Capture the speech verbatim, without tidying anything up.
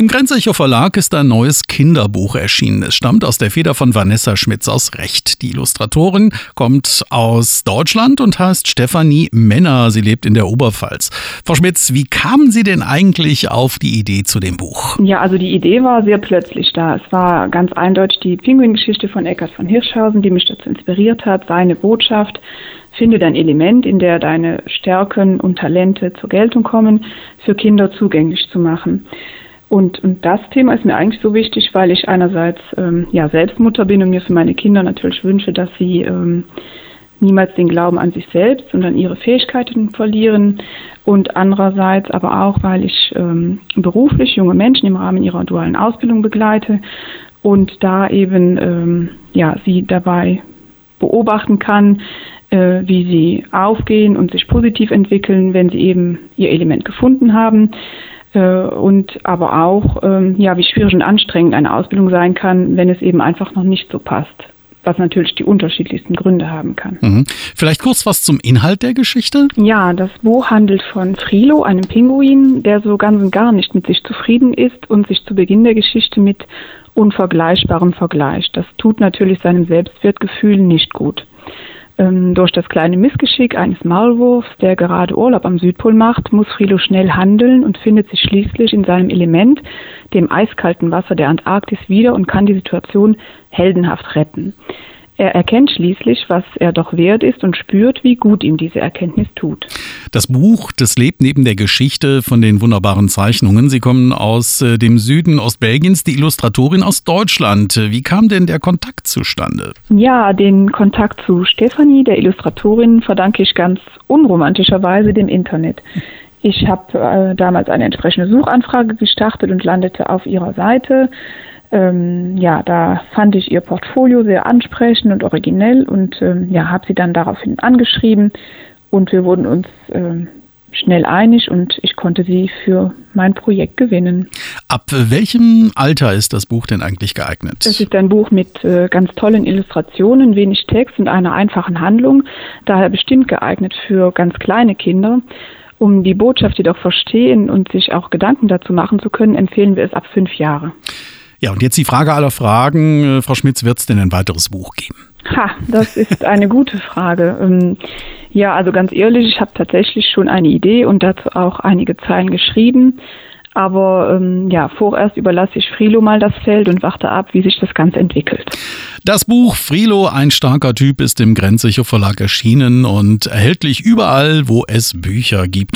Im Grenzecho Verlag ist ein neues Kinderbuch erschienen. Es stammt aus der Feder von Vanessa Schmitz aus Recht. Die Illustratorin kommt aus Deutschland und heißt Stefanie Menner. Sie lebt in der Oberpfalz. Frau Schmitz, wie kamen Sie denn eigentlich auf die Idee zu dem Buch? Ja, also die Idee war sehr plötzlich da. Es war ganz eindeutig die Pinguingeschichte von Eckhard von Hirschhausen, die mich dazu inspiriert hat. Seine Botschaft: Finde dein Element, in der deine Stärken und Talente zur Geltung kommen, für Kinder zugänglich zu machen. Und, und das Thema ist mir eigentlich so wichtig, weil ich einerseits ähm, ja selbst Mutter bin und mir für meine Kinder natürlich wünsche, dass sie ähm, niemals den Glauben an sich selbst und an ihre Fähigkeiten verlieren. Und andererseits aber auch, weil ich ähm, beruflich junge Menschen im Rahmen ihrer dualen Ausbildung begleite und da eben ähm, ja sie dabei beobachten kann, äh, wie sie aufgehen und sich positiv entwickeln, wenn sie eben ihr Element gefunden haben. Und aber auch, ähm, ja, wie schwierig und anstrengend eine Ausbildung sein kann, wenn es eben einfach noch nicht so passt, was natürlich die unterschiedlichsten Gründe haben kann. Mhm. Vielleicht kurz was zum Inhalt der Geschichte? Ja, das Buch handelt von Frilo, einem Pinguin, der so ganz und gar nicht mit sich zufrieden ist und sich zu Beginn der Geschichte mit Unvergleichbarem vergleicht. Das tut natürlich seinem Selbstwertgefühl nicht gut. Ähm, durch das kleine Missgeschick eines Maulwurfs, der gerade Urlaub am Südpol macht, muss Frilo schnell handeln und findet sich schließlich in seinem Element, dem eiskalten Wasser der Antarktis, wieder und kann die Situation heldenhaft retten. Er erkennt schließlich, was er doch wert ist und spürt, wie gut ihm diese Erkenntnis tut. Das Buch, das lebt neben der Geschichte von den wunderbaren Zeichnungen. Sie kommen aus äh, dem Süden Ostbelgiens, die Illustratorin aus Deutschland. Wie kam denn der Kontakt zustande? Ja, den Kontakt zu Stefanie, der Illustratorin, verdanke ich ganz unromantischerweise dem Internet. Ich habe äh, damals eine entsprechende Suchanfrage gestartet und landete auf ihrer Seite. Ähm, ja, da fand ich ihr Portfolio sehr ansprechend und originell und ähm, ja, habe sie dann daraufhin angeschrieben und wir wurden uns ähm, schnell einig und ich konnte sie für mein Projekt gewinnen. Ab welchem Alter ist das Buch denn eigentlich geeignet? Es ist ein Buch mit äh, ganz tollen Illustrationen, wenig Text und einer einfachen Handlung, daher bestimmt geeignet für ganz kleine Kinder. Um die Botschaft jedoch verstehen und sich auch Gedanken dazu machen zu können, empfehlen wir es ab fünf Jahre. Ja, und jetzt die Frage aller Fragen. Frau Schmitz, wird es denn ein weiteres Buch geben? Ha, das ist eine gute Frage. Ähm, ja, also ganz ehrlich, ich habe tatsächlich schon eine Idee und dazu auch einige Zeilen geschrieben. Aber ähm, ja, vorerst überlasse ich Frilo mal das Feld und warte ab, wie sich das Ganze entwickelt. Das Buch Frilo, ein starker Typ, ist im Grenzecho Verlag erschienen und erhältlich überall, wo es Bücher gibt.